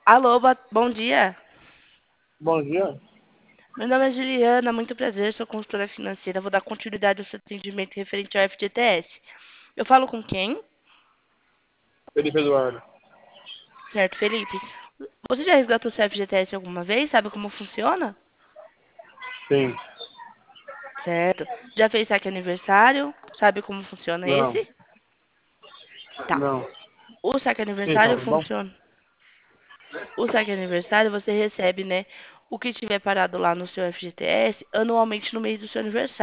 Alô, bom dia. Bom dia. Meu nome é Juliana, muito prazer, sou consultora financeira. Vou dar continuidade ao seu atendimento referente ao FGTS. Eu falo com quem? Felipe Eduardo. Certo, Felipe. Você já resgatou seu FGTS alguma vez? Sabe como funciona? Sim. Certo. Já fez saque aniversário? Sabe como funciona Não. esse? Tá. Não. O saque Sim, aniversário tá bom? funciona. O saque aniversário você recebe, né, o que tiver parado lá no seu FGTS anualmente no mês do seu aniversário.